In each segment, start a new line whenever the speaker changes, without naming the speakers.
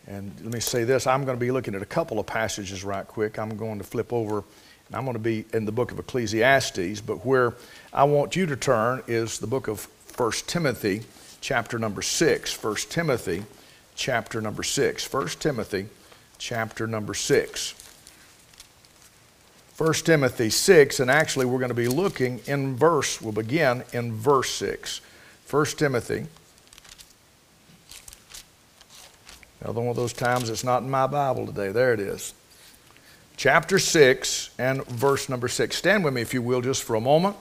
And let me say this, I'm going to be looking at a couple of passages right quick. I'm going to flip over, and I'm going to be in the book of Ecclesiastes, but where I want you to turn is the book of 1 Timothy, chapter number 6. 1 Timothy, chapter number 6. 1 Timothy, chapter number 6. 1 Timothy 6, and actually we're going to be looking in verse, we'll begin in verse 6. 1 Timothy. Another one of those times it's not in my Bible today. There it is. Chapter 6 and verse number 6. Stand with me, if you will, just for a moment.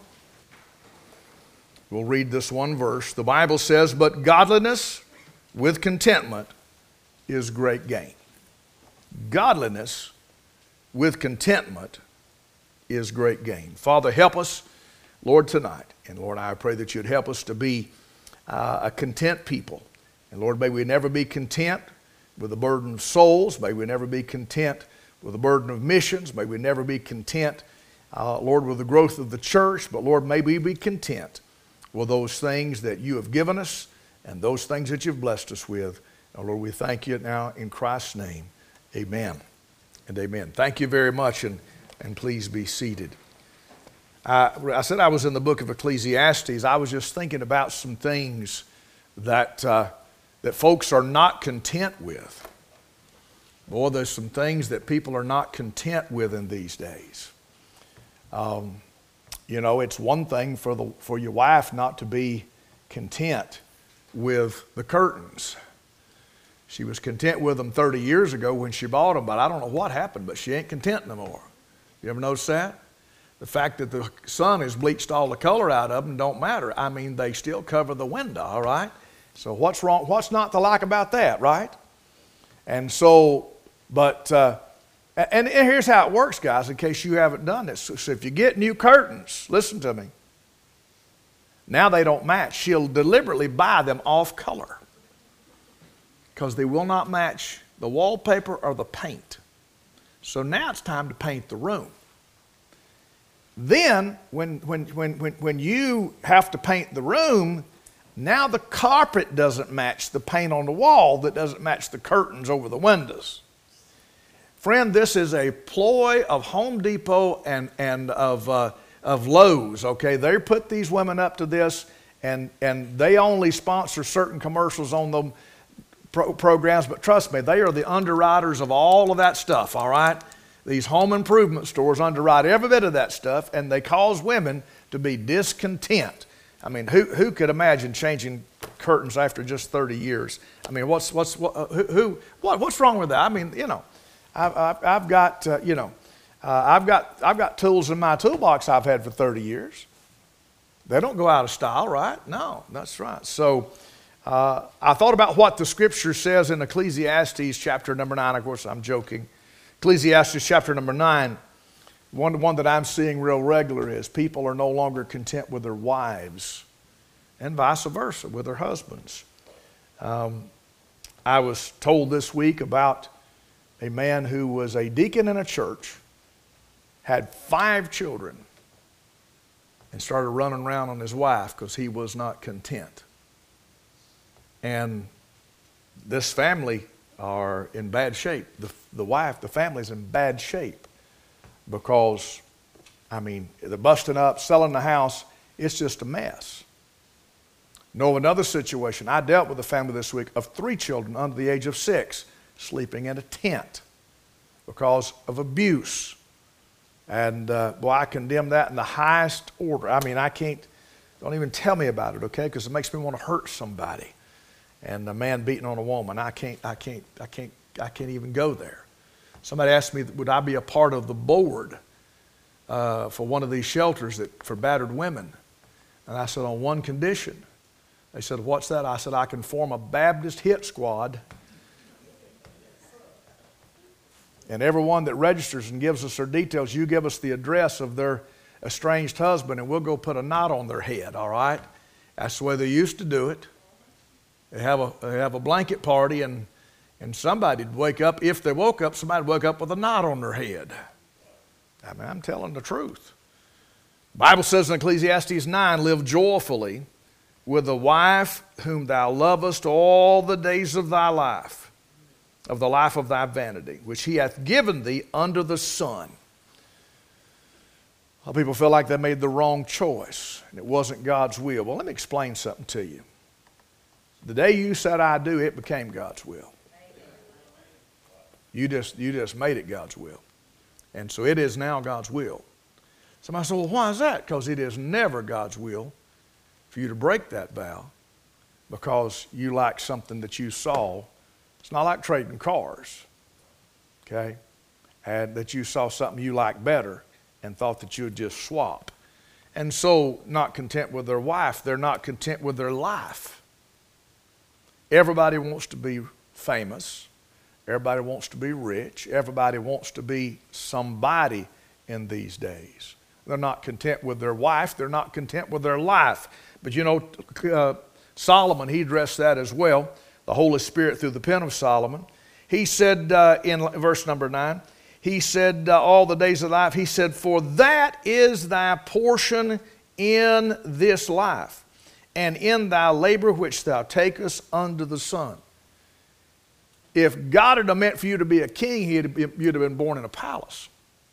We'll read this one verse. The Bible says, "But godliness with contentment is great gain." Godliness with contentment is great gain. Father, help us, Lord, tonight. And Lord, I pray that you'd help us to be a content people. And Lord, may we never be content with the burden of souls. May we never be content with the burden of missions. May we never be content, Lord, with the growth of the church. But Lord, may we be content with those things that you have given us and those things that you've blessed us with. And Lord, we thank you now in Christ's name. Amen and amen. Thank you very much, and please be seated. I said I was in the book of Ecclesiastes. I was just thinking about some things that folks are not content with. Boy, there's some things that people are not content with in these days. You know, it's one thing for your wife not to be content with the curtains. She was content with them 30 years ago when she bought them, but I don't know what happened, but she ain't content no more. You ever notice that? The fact that the sun has bleached all the color out of them don't matter. I mean, they still cover the window, all right? So what's wrong? What's not to like about that, right? And so, but, and here's how it works, guys, in case you haven't done this. So if you get new curtains, listen to me. Now they don't match. She'll deliberately buy them off color because they will not match the wallpaper or the paint. So now it's time to paint the room. Then, when you have to paint the room, now the carpet doesn't match the paint on the wall, that doesn't match the curtains over the windows. Friend, this is a ploy of Home Depot and of Lowe's, okay? They put these women up to this, and they only sponsor certain commercials on them programs, but trust me, they are the underwriters of all of that stuff, all right? These home improvement stores underwrite every bit of that stuff, and they cause women to be discontent. I mean, who could imagine changing curtains after just 30 years? I mean, what's wrong with that? I mean, you know, I've got tools in my toolbox I've had for 30 years. They don't go out of style, right? No, that's right. So I thought about what the scripture says in Ecclesiastes chapter number 9. Of course, I'm joking. Ecclesiastes chapter number 9, one that I'm seeing real regular is people are no longer content with their wives, and vice versa with their husbands. I was told this week about a man who was a deacon in a church, had 5 children, and started running around on his wife because he was not content. And this family are in bad shape. The family's in bad shape because, I mean, they're busting up, selling the house. It's just a mess. Know of another situation. I dealt with a family this week of 3 children under the age of 6 sleeping in a tent because of abuse. And boy, I condemn that in the highest order. I mean, don't even tell me about it, okay? Because it makes me want to hurt somebody. And a man beating on a woman, I can't even go there. Somebody asked me, would I be a part of the board for one of these shelters for battered women? And I said, on one condition. They said, what's that? I said, I can form a Baptist hit squad. And everyone that registers and gives us their details, you give us the address of their estranged husband, and we'll go put a knot on their head, all right? That's the way they used to do it. They have a blanket party, and somebody'd wake up. If they woke up, somebody'd wake up with a knot on their head. I mean, I'm telling the truth. The Bible says in Ecclesiastes 9, live joyfully with the wife whom thou lovest all the days of thy life. of the life of thy vanity, which he hath given thee under the sun. Well, people feel like they made the wrong choice and it wasn't God's will. Well, let me explain something to you. The day you said I do, it became God's will. You just made it God's will. And so it is now God's will. Somebody said, well, why is that? Because it is never God's will for you to break that vow because you like something that you saw. It's not like trading cars, okay? And that you saw something you liked better and thought that you would just swap. And so, not content with their wife, they're not content with their life. Everybody wants to be famous. Everybody wants to be rich. Everybody wants to be somebody in these days. They're not content with their wife. They're not content with their life. But you know, Solomon, he addressed that as well. The Holy Spirit through the pen of Solomon. He said in verse number 9, he said, all the days of life, he said, for that is thy portion in this life, and in thy labor which thou takest under the sun. If God had meant for you to be a king, you'd have been born in a palace.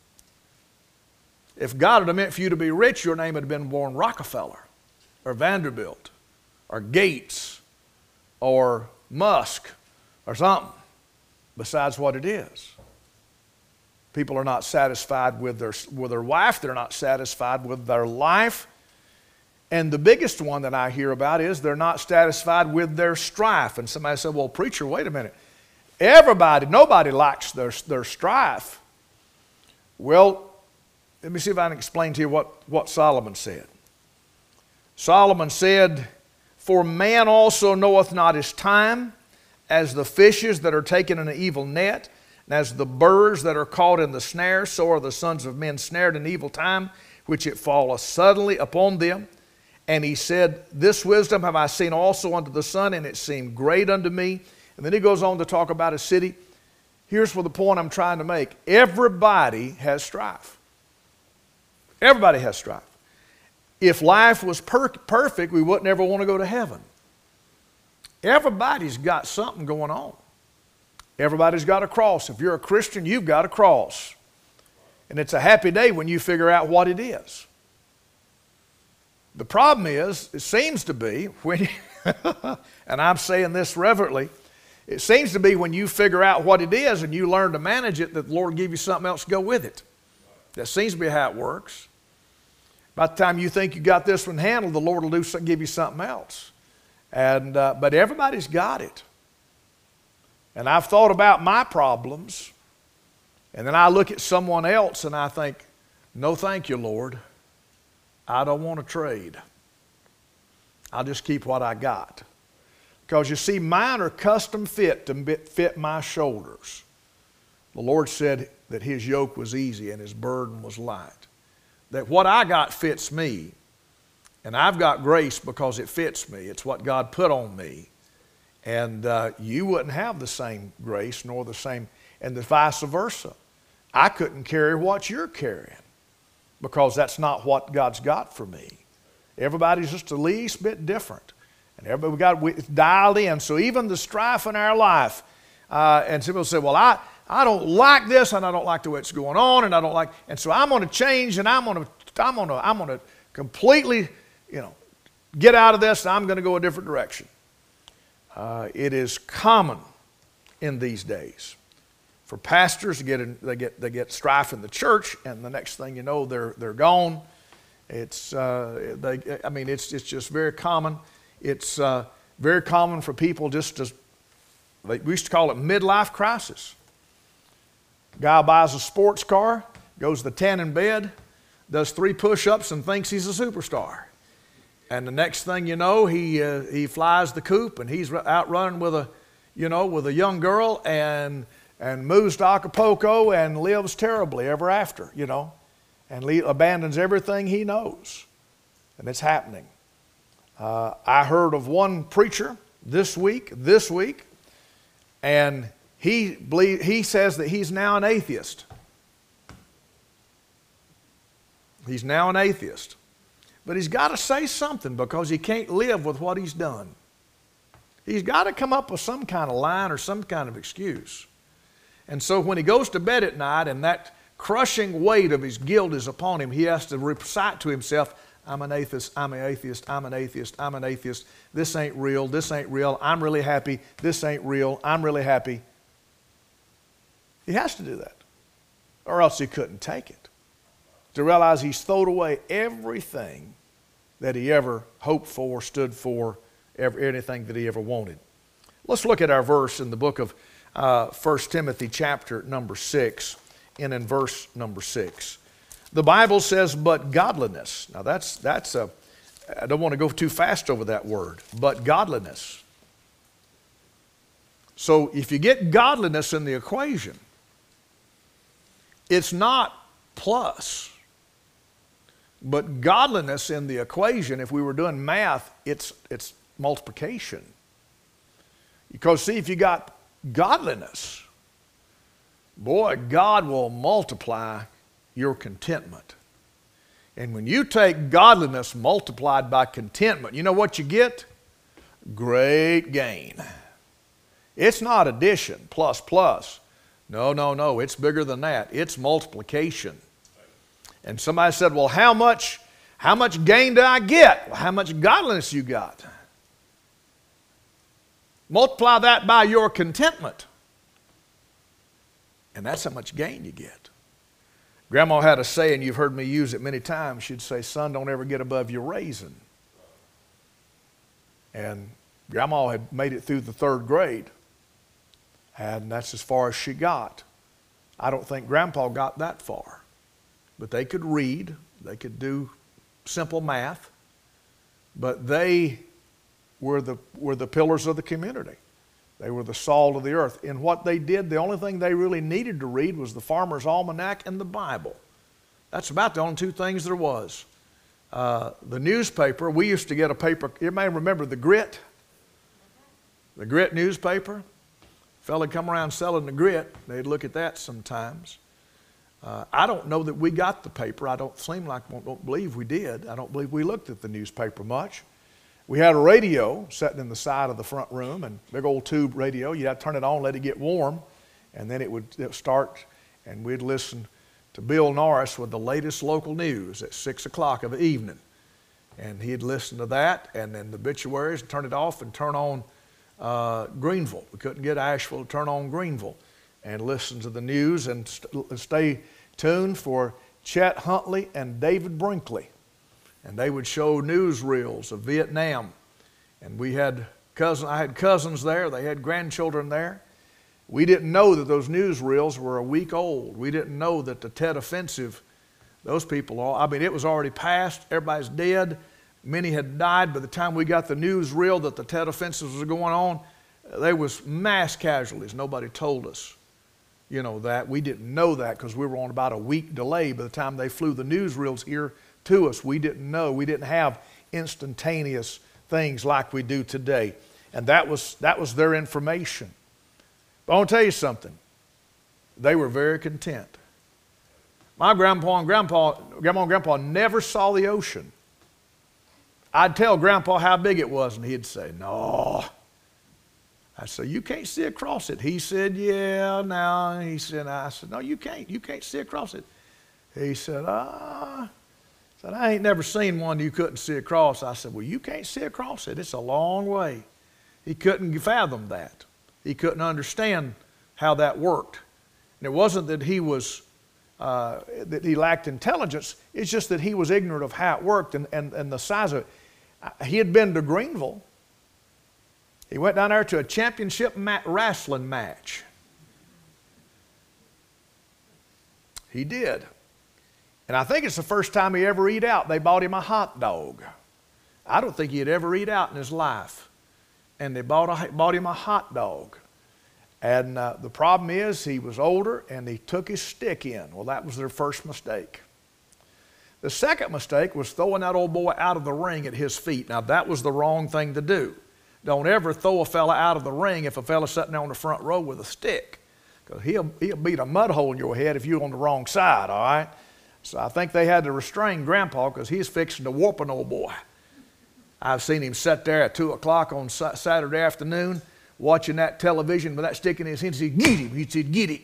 If God had meant for you to be rich, your name had been born Rockefeller, or Vanderbilt, or Gates, or Musk, or something besides what it is. People are not satisfied with their wife. They're not satisfied with their life. And the biggest one that I hear about is they're not satisfied with their strife. And somebody said, well, preacher, wait a minute. Nobody likes their strife. Well, let me see if I can explain to you what Solomon said. Solomon said, for man also knoweth not his time, as the fishes that are taken in an evil net, and as the birds that are caught in the snare, so are the sons of men snared in evil time, which it falleth suddenly upon them. And he said, this wisdom have I seen also under the sun, and it seemed great unto me. And then he goes on to talk about a city. Here's the point I'm trying to make. Everybody has strife. Everybody has strife. If life was perfect, we wouldn't ever want to go to heaven. Everybody's got something going on. Everybody's got a cross. If you're a Christian, you've got a cross. And it's a happy day when you figure out what it is. The problem is, it seems to be, when and I'm saying this reverently, it seems to be when you figure out what it is and you learn to manage it, that the Lord will give you something else to go with it. That seems to be how it works. By the time you think you got this one handled, the Lord will give you something else. But everybody's got it. And I've thought about my problems, and then I look at someone else and I think, no thank you, Lord. I don't want to trade. I'll just keep what I got. Because you see, mine are custom fit to fit my shoulders. The Lord said that his yoke was easy and his burden was light. That what I got fits me, and I've got grace because it fits me. It's what God put on me. And you wouldn't have the same grace nor the same, and the vice versa. I couldn't carry what you're carrying because that's not what God's got for me. Everybody's just the least bit different. And everybody it's dialed in. So even the strife in our life, and some people say, well, I don't like this, and I don't like the way it's going on, and I don't like, and so I'm going to change, and I'm going to completely, get out of this, and I'm going to go a different direction. It is common in these days for pastors to get strife in the church, and the next thing you know, they're gone. It's just very common. It's very common for people we used to call it midlife crisis. Guy buys a sports car, goes to the tanning bed, does 3 push-ups and thinks he's a superstar. And the next thing you know, he flies the coop and he's out running with a young girl and moves to Acapulco and lives terribly ever after, and abandons everything he knows. And it's happening. I heard of one preacher this week, and he says that he's now an atheist. He's now an atheist. But he's got to say something because he can't live with what he's done. He's got to come up with some kind of line or some kind of excuse. And so when he goes to bed at night and that crushing weight of his guilt is upon him, he has to recite to himself, I'm an atheist, I'm an atheist, I'm an atheist, I'm an atheist. This ain't real, this ain't real. I'm really happy, this ain't real, I'm really happy. He has to do that, or else he couldn't take it. To realize he's thrown away everything that he ever hoped for, stood for, anything that he ever wanted. Let's look at our verse in the book of 1 Timothy chapter number 6, and in verse number 6. The Bible says, but godliness. Now I don't want to go too fast over that word, but godliness. So if you get godliness in the equation, it's not plus, but godliness in the equation, if we were doing math, it's multiplication. Because see, if you got godliness, boy, God will multiply your contentment. And when you take godliness multiplied by contentment, you know what you get? Great gain. It's not addition, plus, plus. No, it's bigger than that. It's multiplication. And somebody said, well, how much gain do I get? Well, how much godliness you got? Multiply that by your contentment. And that's how much gain you get. Grandma had a saying, you've heard me use it many times. She'd say, son, don't ever get above your raisin. And Grandma had made it through the 3rd grade. And that's as far as she got. I don't think Grandpa got that far. But they could read. They could do simple math. But they were the pillars of the community. They were the salt of the earth. In what they did, the only thing they really needed to read was the Farmer's Almanac and the Bible. That's about the only 2 things there was. The newspaper, we used to get a paper. You may remember the Grit? The Grit newspaper? A fella would come around selling the Grit. They'd look at that sometimes. I don't know that we got the paper. I don't believe we did. I don't believe we looked at the newspaper much. We had a radio sitting in the side of the front room, and big old tube radio. You'd have to turn it on, let it get warm, and then it would start, and we'd listen to Bill Norris with the latest local news at 6 o'clock of the evening. And he'd listen to that, and then the obituaries, turn it off and turn on Greenville. We couldn't get Asheville to turn on Greenville, and listen to the news and stay tuned for Chet Huntley and David Brinkley. And they would show newsreels of Vietnam. And I had cousins there. They had grandchildren there. We didn't know that those newsreels were a week old. We didn't know that the Tet Offensive, those people, it was already past. Everybody's dead. Many had died. By the time we got the newsreel that the Tet Offensive was going on, there was mass casualties. Nobody told us, that. We didn't know that because we were on about a week delay by the time they flew the newsreels here to us. We didn't know. We didn't have instantaneous things like we do today. And that was their information. But I want to tell you something. They were very content. My grandma and grandpa never saw the ocean. I'd tell Grandpa how big it was, and he'd say, no. I said, you can't see across it. He said, yeah, now. I said, no, you can't. You can't see across it. He said, said, I ain't never seen one you couldn't see across. I said, well, you can't see across it. It's a long way. He couldn't fathom that. He couldn't understand how that worked. And it wasn't that he was that he lacked intelligence. It's just that he was ignorant of how it worked and the size of it. He had been to Greenville. He went down there to a championship wrestling match. He did. And I think it's the first time he ever eat out. They bought him a hot dog. I don't think he'd ever eat out in his life. And they bought him a hot dog. And the problem is he was older and he took his stick in. Well, that was their first mistake. The second mistake was throwing that old boy out of the ring at his feet. Now, that was the wrong thing to do. Don't ever throw a fella out of the ring if a fella's sitting there on the front row with a stick. Because he'll beat a mud hole in your head if you're on the wrong side, all right? So I think they had to restrain Grandpa because he's fixing to whoop an old boy. I've seen him sit there at 2 o'clock on Saturday afternoon watching that television with that stick in his hand. He'd say, get him. He'd say, get him.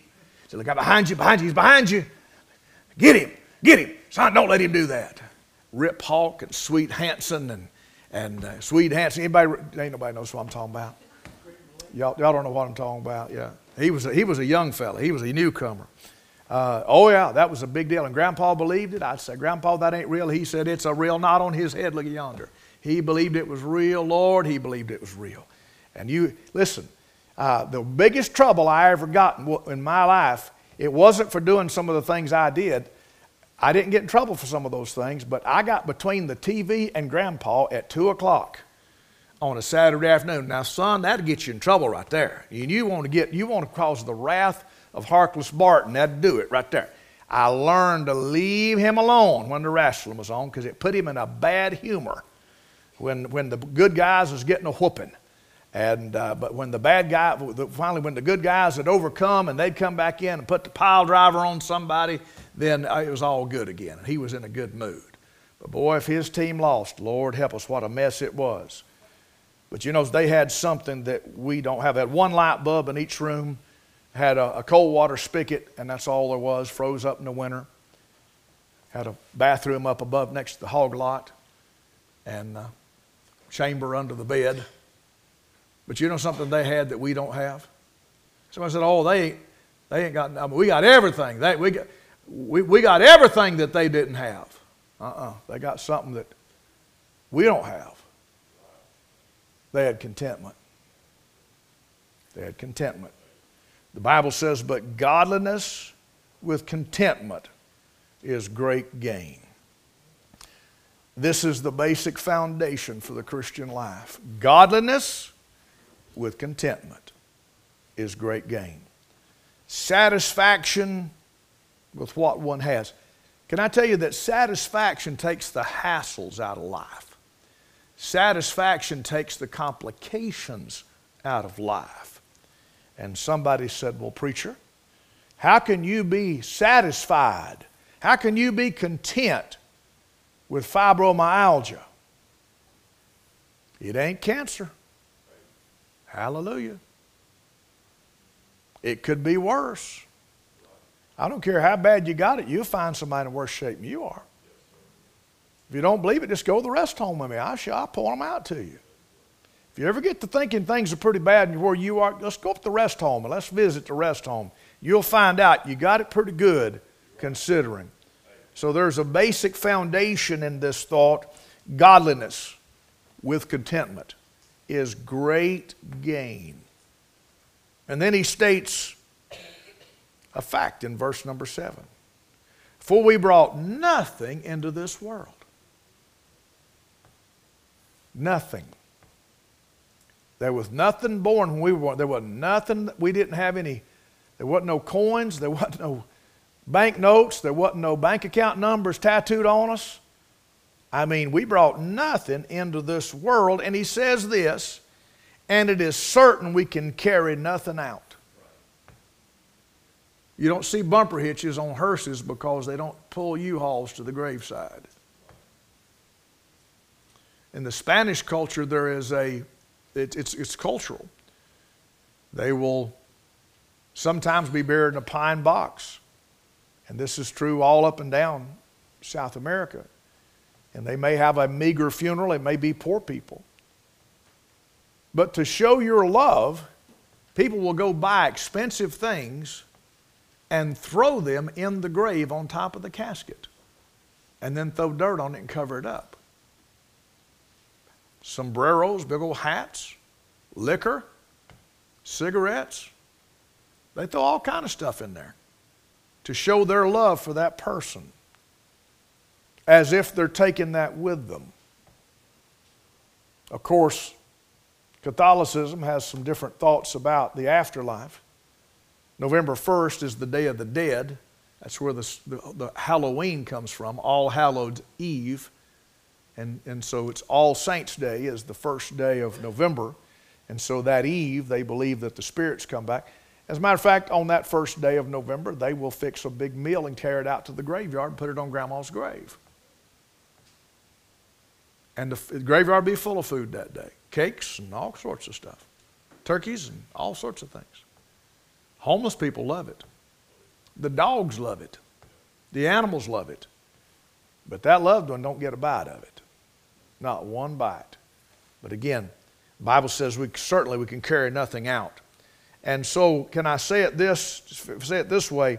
said, look out behind you, he's behind you. Get him. Son, don't let him do that. Rip Hawk and Sweet Hansen and Sweet Hansen. Ain't nobody knows what I'm talking about. Y'all don't know what I'm talking about. Yeah, he was a young fella. He was a newcomer. Oh yeah, that was a big deal. And Grandpa believed it. I'd say, Grandpa, that ain't real. He said, it's a real knot on his head. Look at yonder. He believed it was real. Lord, he believed it was real. And you listen. The biggest trouble I ever got in my life, it wasn't for doing some of the things I did. I didn't get in trouble for some of those things, but I got between the TV and Grandpa at 2 o'clock on a Saturday afternoon. Now, son, that'll get you in trouble right there. And you want to cause the wrath of Harkless Barton. That'd do it right there. I learned to leave him alone when the wrestling was on because it put him in a bad humor when the good guys was getting a whooping. But when the bad guy, finally when the good guys had overcome and they'd come back in and put the pile driver on somebody, then it was all good again. And he was in a good mood. But boy, if his team lost, Lord help us, what a mess it was. But you know, they had something that we don't have. They had one light bulb in each room, had a cold water spigot, and that's all there was, froze up in the winter. Had a bathroom up above next to the hog lot and a chamber under the bed. But you know something they had that we don't have? Somebody said, oh, they ain't got, I mean, we got everything. We got everything that they didn't have. They got something that we don't have. They had contentment. They had contentment. The Bible says, but godliness with contentment is great gain. This is the basic foundation for the Christian life. Godliness with contentment is great gain. Satisfaction with what one has. Can I tell you that satisfaction takes the hassles out of life? Satisfaction takes the complications out of life. And somebody said, well, preacher, how can you be satisfied? How can you be content with fibromyalgia? It ain't cancer. Hallelujah. It could be worse. I don't care how bad you got it, you'll find somebody in worse shape than you are. If you don't believe it, just go to the rest home with me. I'll point them out to you. If you ever get to thinking things are pretty bad where you are, let's go up to the rest home and let's visit the rest home. You'll find out you got it pretty good considering. So there's a basic foundation in this thought. Godliness with contentment is great gain. And then he states a fact in verse number 7. For we brought nothing into this world. Nothing. There was nothing born when we were born. There was nothing, we didn't have any, there wasn't no coins, there wasn't no bank notes, there wasn't no bank account numbers tattooed on us. I mean, we brought nothing into this world. And he says this, and it is certain we can carry nothing out. You don't see bumper hitches on hearses because they don't pull U-Hauls to the graveside. In the Spanish culture, there is it's cultural. They will sometimes be buried in a pine box. And this is true all up and down South America. And they may have a meager funeral. It may be poor people. But to show your love, people will go buy expensive things and throw them in the grave on top of the casket. And then throw dirt on it and cover it up. Sombreros, big old hats, liquor, cigarettes. They throw all kind of stuff in there to show their love for that person, as if they're taking that with them. Of course, Catholicism has some different thoughts about the afterlife. November 1st is the Day of the Dead. That's where the Halloween comes from, All Hallows Eve. And so it's All Saints Day is the first day of November. And so that eve, they believe that the spirits come back. As a matter of fact, on that first day of November, they will fix a big meal and carry it out to the graveyard and put it on Grandma's grave. And the graveyard will be full of food that day. Cakes and all sorts of stuff. Turkeys and all sorts of things. Homeless people love it. The dogs love it. The animals love it. But that loved one don't get a bite of it. Not one bite. But again, the Bible says we can carry nothing out. And so, can I say it this way?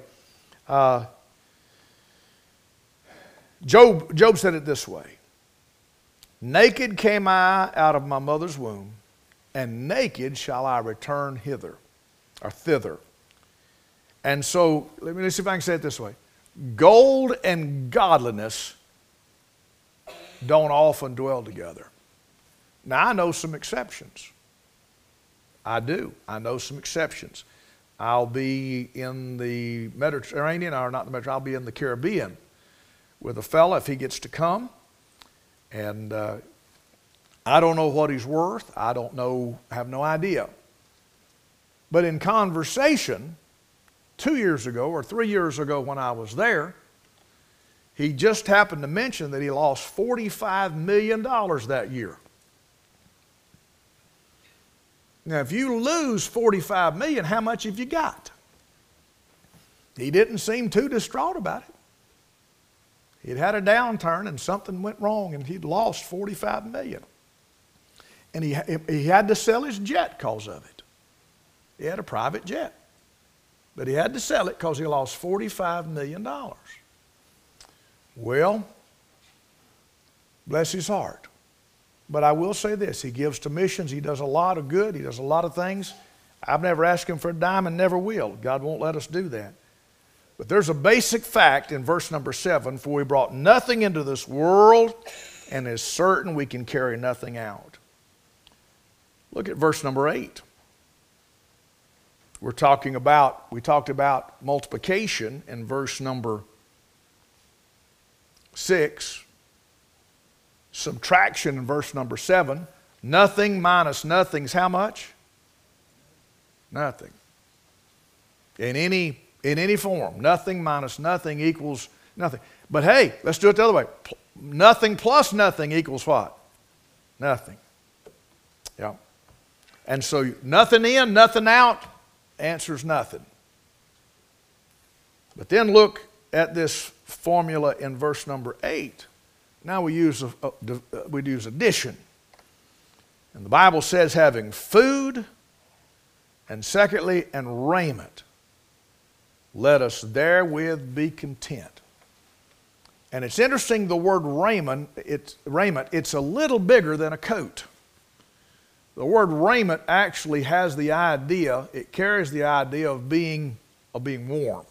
Job said it this way. Naked came I out of my mother's womb, and naked shall I return hither, or thither. And so, let me see if I can say it this way. Gold and godliness don't often dwell together. Now, I know some exceptions. I do. I know some exceptions. I'll be in the Mediterranean, or not the Mediterranean, I'll be in the Caribbean with a fella if he gets to come. And I don't know what he's worth. I don't know, I have no idea. But in conversation, 2 years ago or 3 years ago when I was there, he just happened to mention that he lost $45 million that year. Now, if you lose $45 million, how much have you got? He didn't seem too distraught about it. He'd had a downturn and something went wrong and he'd lost $45 million. And he had to sell his jet because of it. He had a private jet. But he had to sell it because he lost $45 million. Well, bless his heart. But I will say this, he gives to missions, he does a lot of good, he does a lot of things. I've never asked him for a dime and never will. God won't let us do that. But there's a basic fact in verse number 7, for we brought nothing into this world, and is certain we can carry nothing out. Look at verse number 8. We talked about multiplication in verse number 6. Subtraction in verse number 7. Nothing minus nothing is how much? Nothing. In any form, nothing minus nothing equals nothing. But hey, let's do it the other way. Nothing plus nothing equals what? Nothing. Yeah. And so nothing in, nothing out answers nothing. But then look at this formula in verse number 8. Now we use addition. And the Bible says having food, and secondly, and raiment. Let us therewith be content. And it's interesting, the word raiment, it's a little bigger than a coat. The word raiment actually has the idea, it carries the idea of being warm.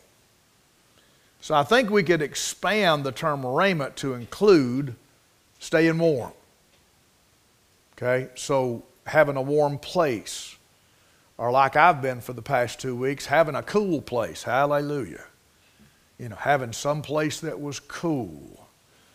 So I think we could expand the term raiment to include staying warm. Okay, so having a warm place, or like I've been for the past 2 weeks, having a cool place. Hallelujah. You know, having some place that was cool.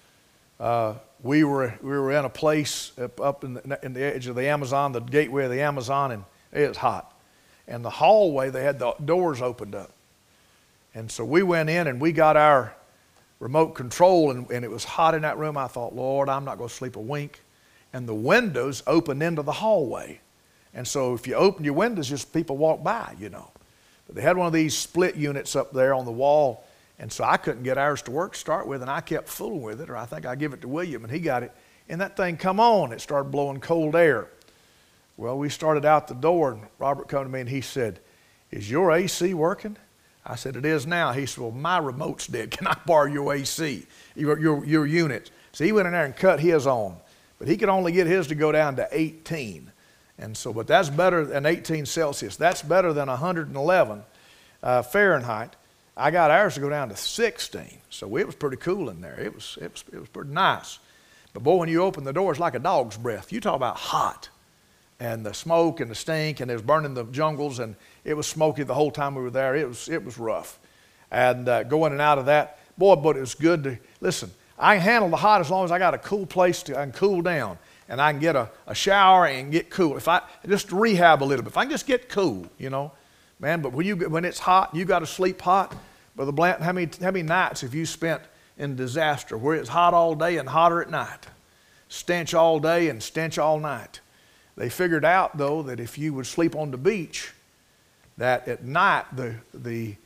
We were in a place up in the edge of the Amazon, the gateway of the Amazon, and it was hot. And the hallway, they had the doors opened up. And so we went in and we got our remote control, and it was hot in that room. I thought, Lord, I'm not going to sleep a wink. And the windows opened into the hallway. And so if you open your windows, just people walk by, you know. But they had one of these split units up there on the wall, and so I couldn't get ours to work to start with, and I kept fooling with it, or I think I give it to William, and he got it. And that thing come on, it started blowing cold air. Well, we started out the door, and Robert came to me and he said, is your AC working? I said, it is now. He said, well, my remote's dead. Can I borrow your AC, your unit? So he went in there and cut his on. But he could only get his to go down to 18. And so, but that's better than 18 Celsius. That's better than 111 Fahrenheit. I got ours to go down to 16. So it was pretty cool in there. It was pretty nice. But boy, when you open the door, it's like a dog's breath. You talk about hot. And the smoke and the stink, and it was burning the jungles, and it was smoky the whole time we were there. It was rough. And going in and out of that, boy, but it was good to, listen, I can handle the hot as long as I got a cool place I can cool down. And I can get a shower and get cool. If I just rehab a little bit, if I can just get cool, you know, man. But when it's hot, you got to sleep hot. Brother Blanton, how many nights have you spent in disaster where it's hot all day and hotter at night, stench all day and stench all night? They figured out though that if you would sleep on the beach, that at night the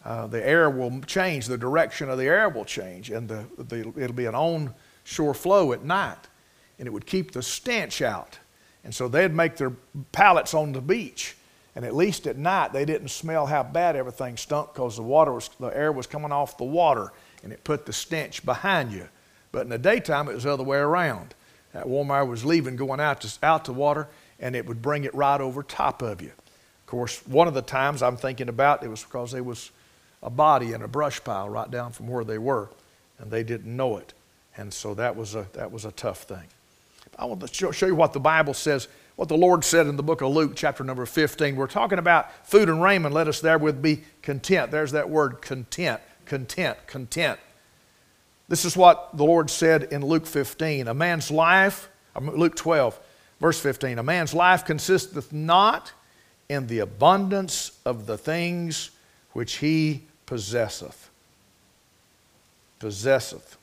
the air will change, the direction of the air will change, and it'll be an onshore flow at night, and it would keep the stench out. And so they'd make their pallets on the beach, and at least at night they didn't smell how bad everything stunk because the air was coming off the water, and it put the stench behind you. But in the daytime, it was the other way around. That warm air was leaving, going out to water, and it would bring it right over top of you. Of course, one of the times I'm thinking about, it was because there was a body in a brush pile right down from where they were, and they didn't know it. And so that was a tough thing. I want to show you what the Bible says, what the Lord said in the book of Luke, chapter number 15. We're talking about food and raiment. Let us therewith be content. There's that word, content, content, content. This is what the Lord said in Luke 15. Luke 12, verse 15. A man's life consisteth not in the abundance of the things which he possesseth. Possesseth.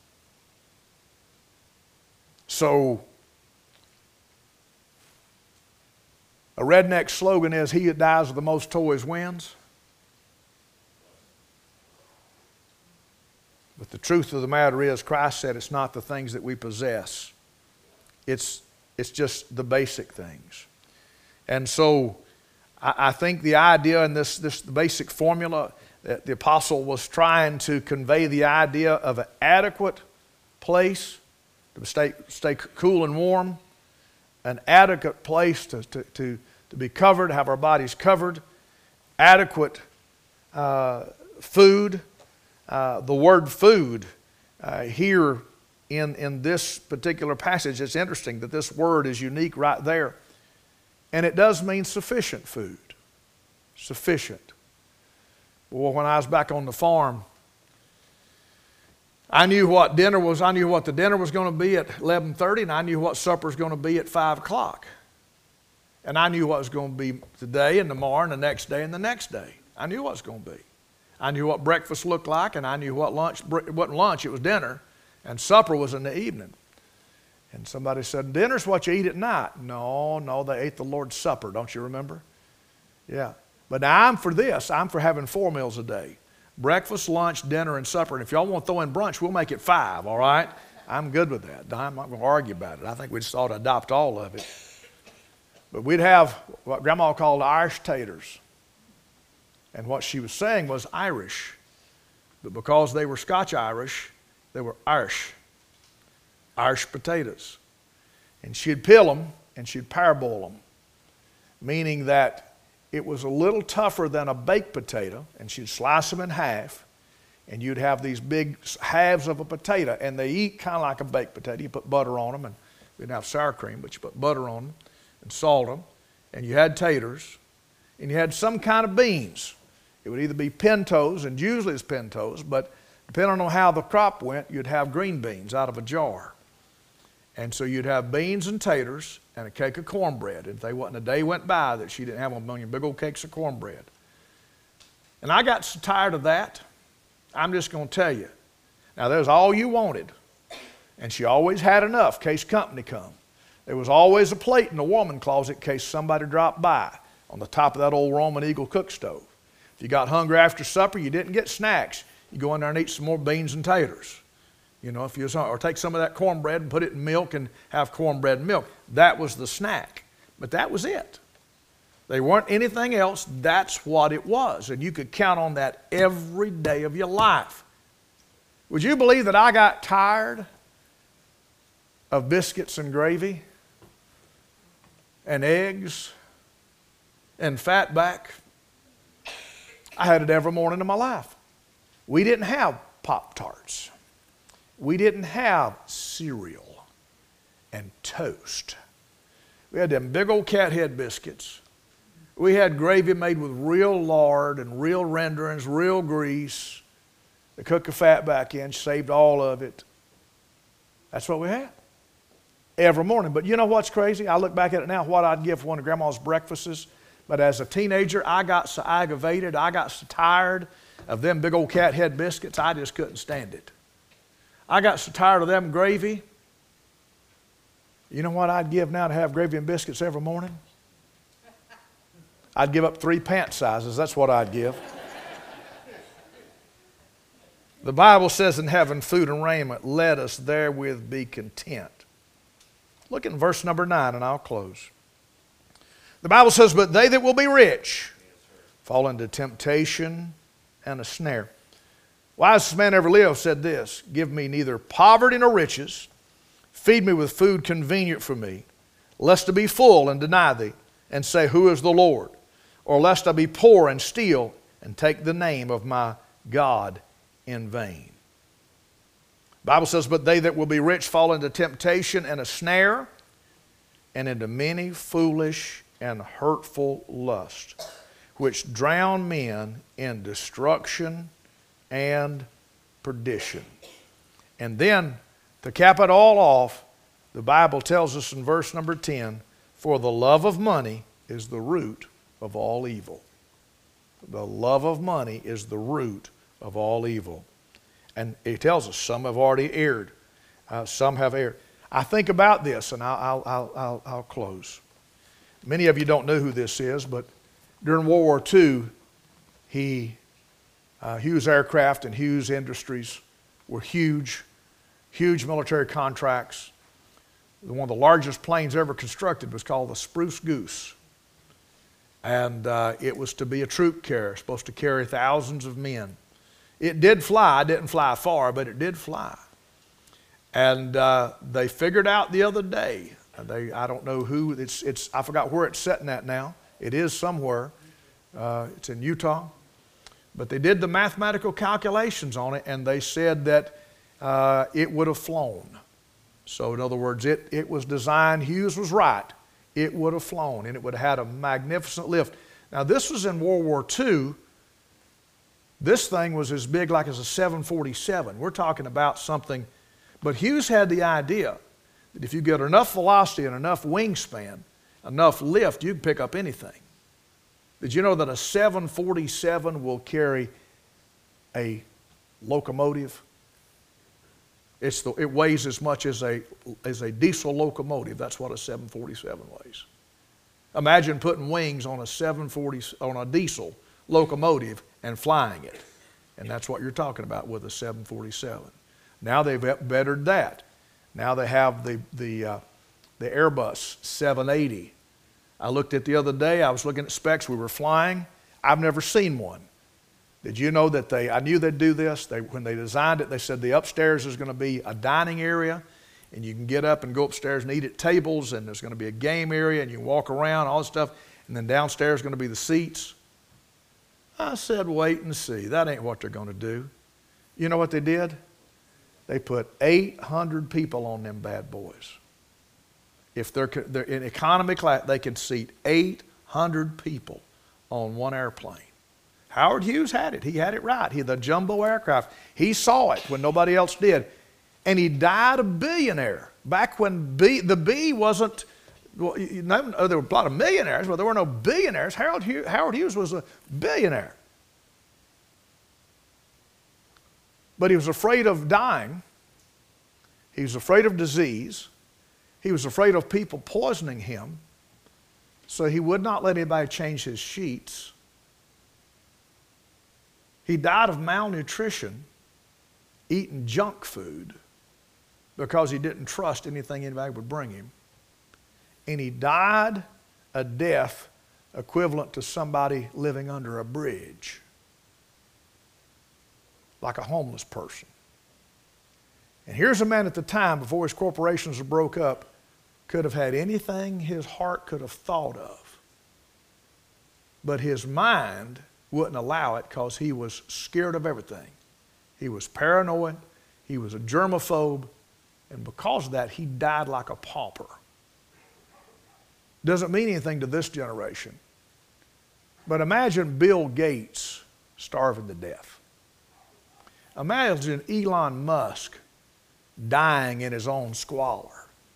So, a redneck slogan is, he that dies with the most toys wins. But the truth of the matter is, Christ said it's not the things that we possess. It's just the basic things. And so I think the idea in this the basic formula that the apostle was trying to convey, the idea of an adequate place to stay cool and warm, an adequate place to be covered, have our bodies covered, adequate food. The word food here in this particular passage, it's interesting that this word is unique right there. And it does mean sufficient food. Sufficient. Well, when I was back on the farm, I knew what dinner was. I knew what the dinner was going to be at 11:30, and I knew what supper was going to be at 5 o'clock. And I knew what it was going to be today and tomorrow and the next day and the next day. I knew what it was going to be. I knew what breakfast looked like, and I knew what lunch. It wasn't lunch, it was dinner, and supper was in the evening. And somebody said, dinner's what you eat at night. No, they ate the Lord's Supper, don't you remember? Yeah. But now I'm for this. I'm for having 4 meals a day. Breakfast, lunch, dinner, and supper. And if y'all want to throw in brunch, we'll make it 5, all right? I'm good with that. I'm not going to argue about it. I think we just ought to adopt all of it. But we'd have what Grandma called Irish taters. And what she was saying was Irish. But because they were Scotch-Irish, they were Irish potatoes. And she'd peel them and she'd parboil them, meaning that it was a little tougher than a baked potato, and she'd slice them in half, and you'd have these big halves of a potato, and they eat kind of like a baked potato. You put butter on them, and we didn't have sour cream, but you put butter on them and salt them, and you had taters, and you had some kind of beans. It would either be pintos, and usually it's pintos, but depending on how the crop went, you'd have green beans out of a jar. And so you'd have beans and taters and a cake of cornbread. And a day went by that she didn't have 1 million big old cakes of cornbread. And I got so tired of that, I'm just going to tell you. Now, there's all you wanted. And she always had enough in case company come. There was always a plate in the woman closet in case somebody dropped by on the top of that old Roman Eagle cook stove. If you got hungry after supper, you didn't get snacks. You go in there and eat some more beans and taters. You know, or take some of that cornbread and put it in milk and have cornbread and milk. That was the snack. But that was it. They weren't anything else. That's what it was. And you could count on that every day of your life. Would you believe that I got tired of biscuits and gravy and eggs and fatback? I had it every morning of my life. We didn't have Pop-Tarts. We didn't have cereal and toast. We had them big old cat head biscuits. We had gravy made with real lard and real renderings, real grease. They cooked the fat back in, saved all of it. That's what we had every morning. But you know what's crazy? I look back at it now, what I'd give for one of Grandma's breakfasts. But as a teenager, I got so aggravated, I got so tired of them big old cat head biscuits, I just couldn't stand it. I got so tired of them gravy. You know what I'd give now to have gravy and biscuits every morning? I'd give up 3 pant sizes. That's what I'd give. The Bible says, in having food and raiment, let us therewith be content. Look in verse number 9, and I'll close. The Bible says, but they that will be rich fall into temptation and a snare. Wisest man ever lived said this, give me neither poverty nor riches, feed me with food convenient for me, lest I be full and deny thee, and say, who is the Lord? Or lest I be poor and steal, and take the name of my God in vain. The Bible says, but they that will be rich fall into temptation and a snare, and into many foolish and hurtful lusts, which drown men in destruction and perdition. And then, to cap it all off, the Bible tells us in verse number 10, for the love of money is the root of all evil. The love of money is the root of all evil. And it tells us some have already erred. Some have erred. I think about this, and I'll close. Many of you don't know who this is, but during World War II, Hughes Aircraft and Hughes Industries were huge military contracts. One of the largest planes ever constructed was called the Spruce Goose. And it was to be a troop carrier, supposed to carry thousands of men. It did fly, didn't fly far, but it did fly. And they figured out the other day, I don't know who, I forgot where it's sitting at now. It is somewhere. It's in Utah. But they did the mathematical calculations on it, and they said that it would have flown. So in other words, it was designed, Hughes was right, it would have flown, and it would have had a magnificent lift. Now this was in World War II. This thing was as big like as a 747. We're talking about something, but Hughes had the idea that if you get enough velocity and enough wingspan, enough lift, you can pick up anything. Did you know that a 747 will carry a locomotive? It weighs as much as a diesel locomotive. That's what a 747 weighs. Imagine putting wings on a diesel locomotive and flying it. And that's what you're talking about with a 747. Now they've bettered that. Now they have the Airbus 780. I looked at the other day, I was looking at specs, we were flying. I've never seen one. Did you know that I knew they'd do this. When they designed it, they said the upstairs is going to be a dining area, and you can get up and go upstairs and eat at tables, and there's going to be a game area, and you can walk around, all this stuff, and then downstairs is going to be the seats. I said, wait and see. That ain't what they're going to do. You know what they did? They put 800 people on them bad boys. If they're in economy class, they could seat 800 people on one airplane. Howard Hughes had it. He had it right. The jumbo aircraft. He saw it when nobody else did. And he died a billionaire. Back when the B wasn't, well, there were a lot of millionaires, but there were no billionaires. Howard Hughes was a billionaire. But he was afraid of dying. He was afraid of disease. He was afraid of people poisoning him. So he would not let anybody change his sheets. He died of malnutrition, eating junk food, because he didn't trust anything anybody would bring him. And he died a death equivalent to somebody living under a bridge, like a homeless person. And here's a man at the time, before his corporations were broke up, could have had anything his heart could have thought of. But his mind wouldn't allow it because he was scared of everything. He was paranoid. He was a germaphobe. And because of that, he died like a pauper. Doesn't mean anything to this generation. But imagine Bill Gates starving to death. Imagine Elon Musk dying in his own squalor.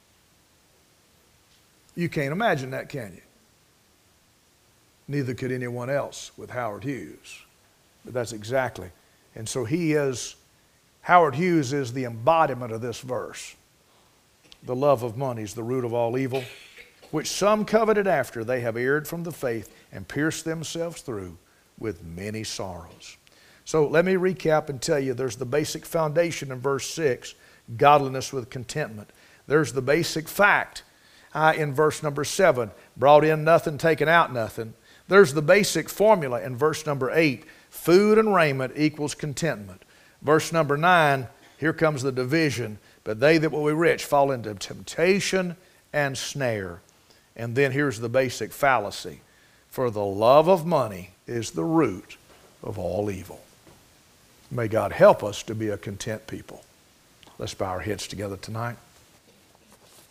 You can't imagine that, can you? Neither could anyone else with Howard Hughes. But that's exactly. And so Howard Hughes is the embodiment of this verse. The love of money is the root of all evil, which some coveted after. They have erred from the faith and pierced themselves through with many sorrows. So let me recap and tell you there's the basic foundation in verse 6, godliness with contentment. There's the basic fact in verse number 7, brought in nothing, taken out nothing. There's the basic formula in verse number 8, food and raiment equals contentment. Verse number 9, here comes the division, but they that will be rich fall into temptation and snare. And then here's the basic fallacy, for the love of money is the root of all evil. May God help us to be a content people. Let's bow our heads together tonight.